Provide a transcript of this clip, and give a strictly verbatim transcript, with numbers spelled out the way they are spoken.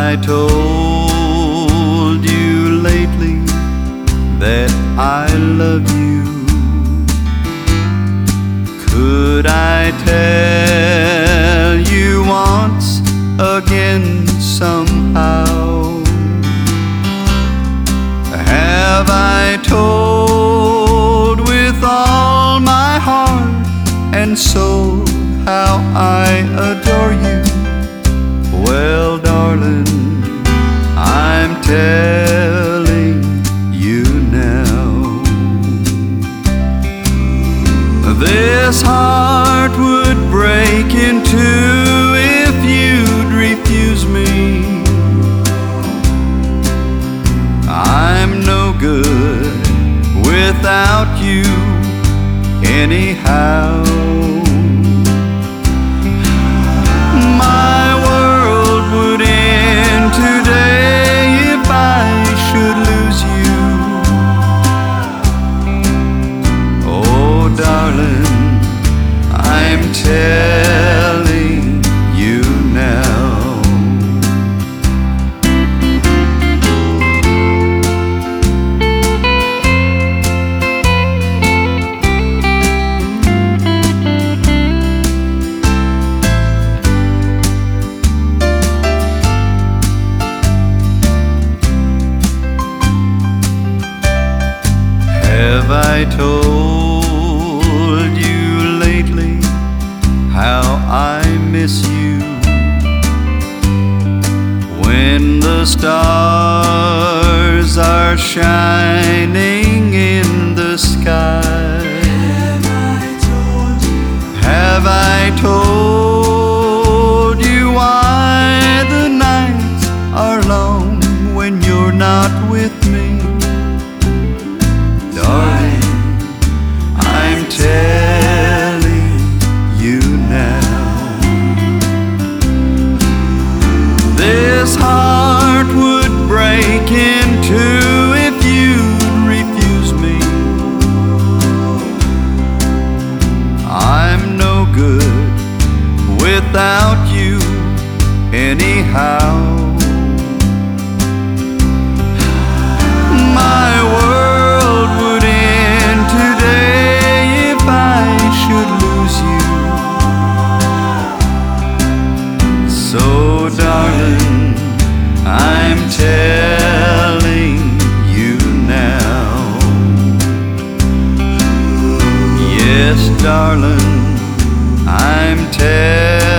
I told you lately that I love you? Could I tell you once again somehow? Have I told with all my heart and soul how I adore you? Well, darling, I'm telling you now. This heart would break in two if you'd refuse me. I'm no good without you anyhow. My world would end today if I should lose you. Oh, darling, I'm telling you now. Have I told you lately how I miss you? When the stars are shining in the sky, have I told you, have I told you why the nights are long when you're not with me? Darling, I'm telling you now. This heart would break in two if you'd refuse me. I'm no good without you anyhow. My world would end today if I should lose you. So, darling, I'm telling you now. Yes, darling, I'm telling